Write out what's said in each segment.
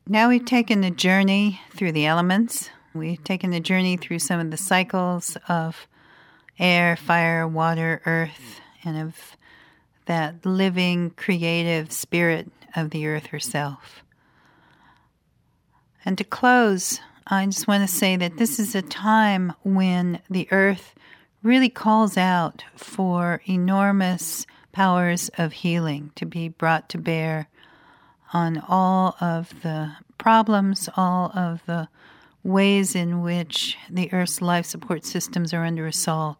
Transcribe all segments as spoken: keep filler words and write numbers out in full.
Now we've taken the journey through the elements. We've taken the journey through some of the cycles of air, fire, water, earth, and of that living, creative spirit of the earth herself. And to close, I just want to say that this is a time when the earth really calls out for enormous powers of healing to be brought to bear on all of the problems, all of the ways in which the earth's life support systems are under assault.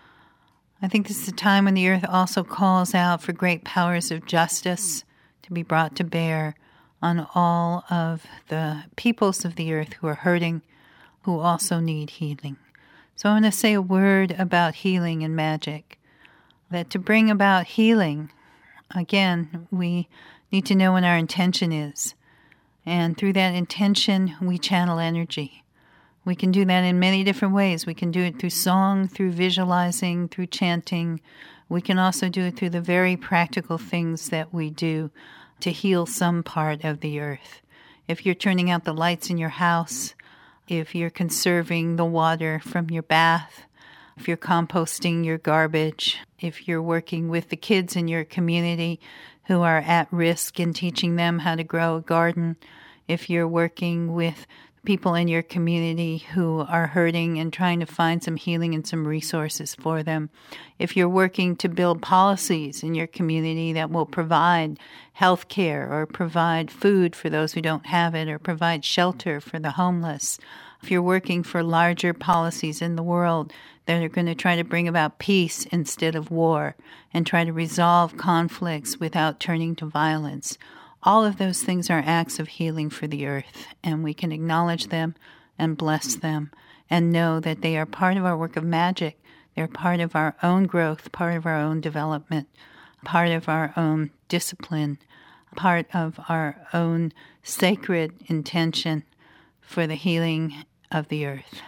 I think this is a time when the earth also calls out for great powers of justice to be brought to bear on all of the peoples of the earth who are hurting, who also need healing. So I want to say a word about healing and magic. That to bring about healing, again, we need to know what our intention is. And through that intention, we channel energy. We can do that in many different ways. We can do it through song, through visualizing, through chanting. We can also do it through the very practical things that we do to heal some part of the earth. If you're turning out the lights in your house, if you're conserving the water from your bath, if you're composting your garbage, if you're working with the kids in your community who are at risk and teaching them how to grow a garden, if you're working with people in your community who are hurting and trying to find some healing and some resources for them, if you're working to build policies in your community that will provide health care or provide food for those who don't have it or provide shelter for the homeless, if you're working for larger policies in the world that are going to try to bring about peace instead of war and try to resolve conflicts without turning to violence, all of those things are acts of healing for the earth, and we can acknowledge them and bless them and know that they are part of our work of magic. They're part of our own growth, part of our own development, part of our own discipline, part of our own sacred intention for the healing of the earth.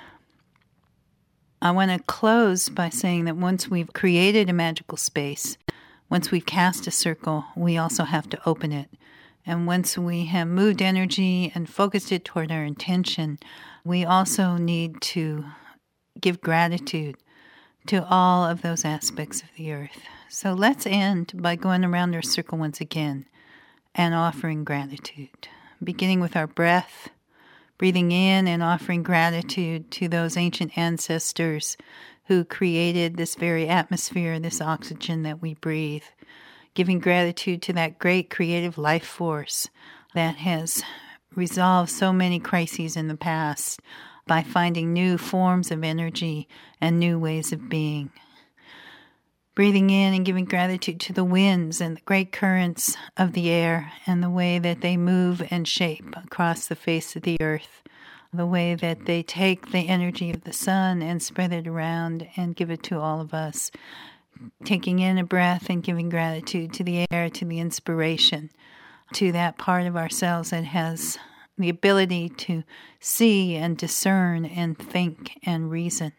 I want to close by saying that once we've created a magical space, once we've cast a circle, we also have to open it. And once we have moved energy and focused it toward our intention, we also need to give gratitude to all of those aspects of the earth. So let's end by going around our circle once again and offering gratitude, beginning with our breath, breathing in and offering gratitude to those ancient ancestors who created this very atmosphere, this oxygen that we breathe. Giving gratitude to that great creative life force that has resolved so many crises in the past by finding new forms of energy and new ways of being. Breathing in and giving gratitude to the winds and the great currents of the air and the way that they move and shape across the face of the earth, the way that they take the energy of the sun and spread it around and give it to all of us. Taking in a breath and giving gratitude to the air, to the inspiration, to that part of ourselves that has the ability to see and discern and think and reason.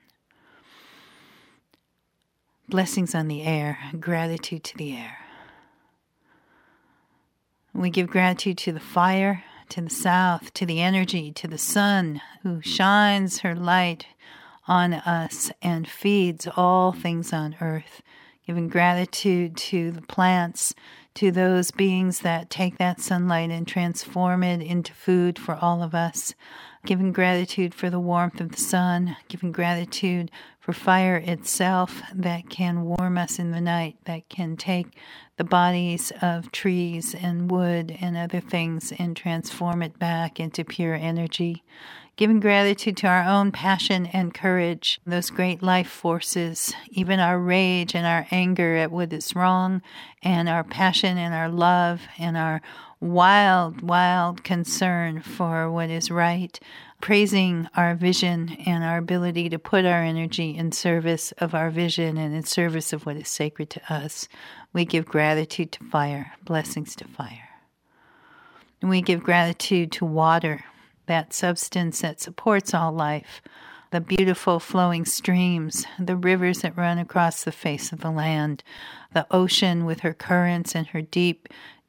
Blessings on the air, gratitude to the air. We give gratitude to the fire, to the south, to the energy, to the sun who shines her light on us and feeds all things on earth, giving gratitude to the plants, to those beings that take that sunlight and transform it into food for all of us, giving gratitude for the warmth of the sun, giving gratitude for fire itself that can warm us in the night, that can take the bodies of trees and wood and other things and transform it back into pure energy. Giving gratitude to our own passion and courage, those great life forces, even our rage and our anger at what is wrong, and our passion and our love and our wild, wild concern for what is right, praising our vision and our ability to put our energy in service of our vision and in service of what is sacred to us. We give gratitude to fire, blessings to fire. And we give gratitude to water, that substance that supports all life, the beautiful flowing streams, the rivers that run across the face of the land, the ocean with her currents and her deep,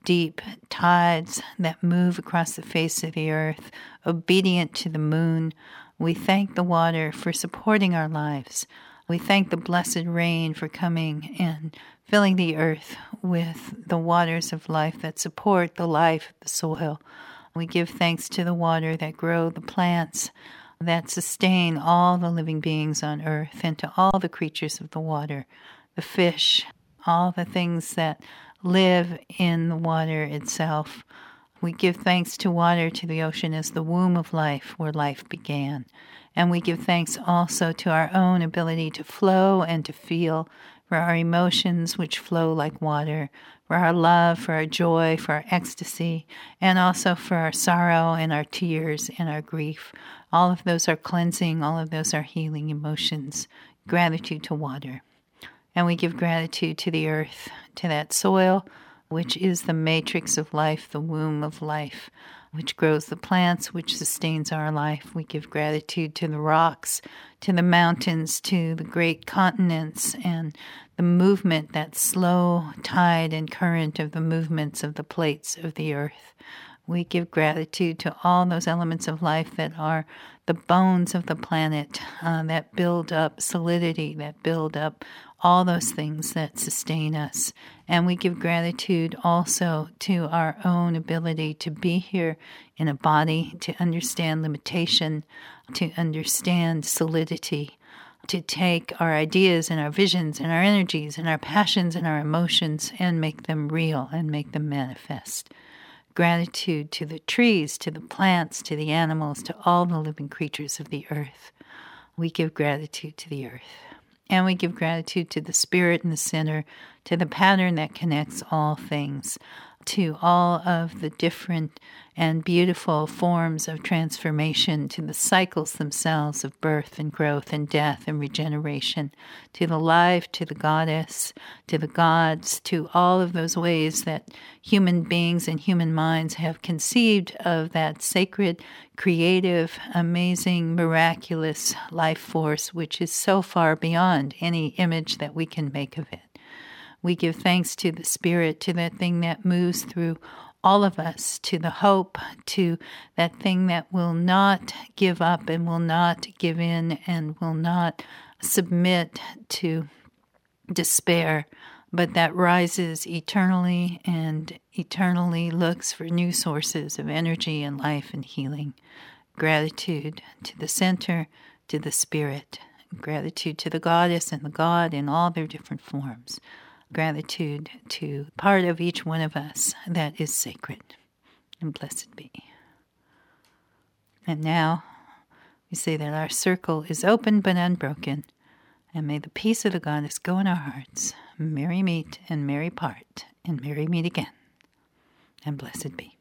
deep tides that move across the face of the earth, obedient to the moon. We thank the water for supporting our lives. We thank the blessed rain for coming and filling the earth with the waters of life that support the life of the soil. We give thanks to the water that grow the plants that sustain all the living beings on earth, and to all the creatures of the water, the fish, all the things that live in the water itself. We give thanks to water, to the ocean, as the womb of life, where life began. And we give thanks also to our own ability to flow and to feel, for our emotions which flow like water, for our love, for our joy, for our ecstasy, and also for our sorrow and our tears and our grief. All of those are cleansing, all of those are healing emotions. Gratitude to water. And we give gratitude to the earth, to that soil, which is the matrix of life, the womb of life, which grows the plants, which sustains our life. We give gratitude to the rocks, to the mountains, to the great continents, and the movement, that slow tide and current of the movements of the plates of the earth. We give gratitude to all those elements of life that are the bones of the planet, uh, that build up solidity, that build up all those things that sustain us. And we give gratitude also to our own ability to be here in a body, to understand limitation, to understand solidity, to take our ideas and our visions and our energies and our passions and our emotions and make them real and make them manifest. Gratitude to the trees, to the plants, to the animals, to all the living creatures of the earth. We give gratitude to the earth. And we give gratitude to the spirit in the center, to the pattern that connects all things, to all of the different and beautiful forms of transformation, to the cycles themselves of birth and growth and death and regeneration, to the life, to the goddess, to the gods, to all of those ways that human beings and human minds have conceived of that sacred, creative, amazing, miraculous life force, which is so far beyond any image that we can make of it. We give thanks to the Spirit, to that thing that moves through all of us, to the hope, to that thing that will not give up and will not give in and will not submit to despair, but that rises eternally and eternally looks for new sources of energy and life and healing. Gratitude to the center, to the Spirit. Gratitude to the goddess and the God in all their different forms. Gratitude to part of each one of us that is sacred, and blessed be. And now we say that our circle is open but unbroken, and may the peace of the goddess go in our hearts. Merry meet and merry part, and merry meet again, and blessed be.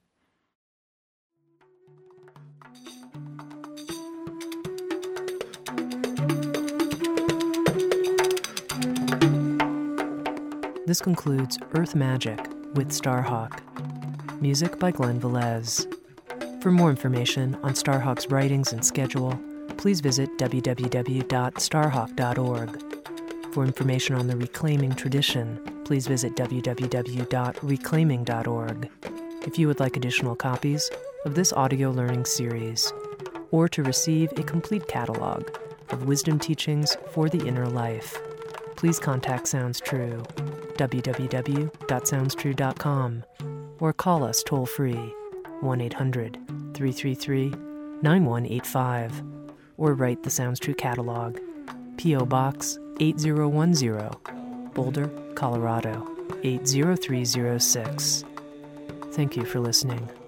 This concludes Earth Magic with Starhawk. Music by Glenn Velez. For more information on Starhawk's writings and schedule, please visit w w w dot starhawk dot org. For information on the Reclaiming tradition, please visit w w w dot reclaiming dot org. If you would like additional copies of this audio learning series, or to receive a complete catalog of wisdom teachings for the inner life, please contact Sounds True, w w w dot sounds true dot com, or call us toll-free, one eight hundred, three three three, nine one eight five, or write the Sounds True catalog, P O Box eight zero one zero, Boulder, Colorado eight zero three zero six. Thank you for listening.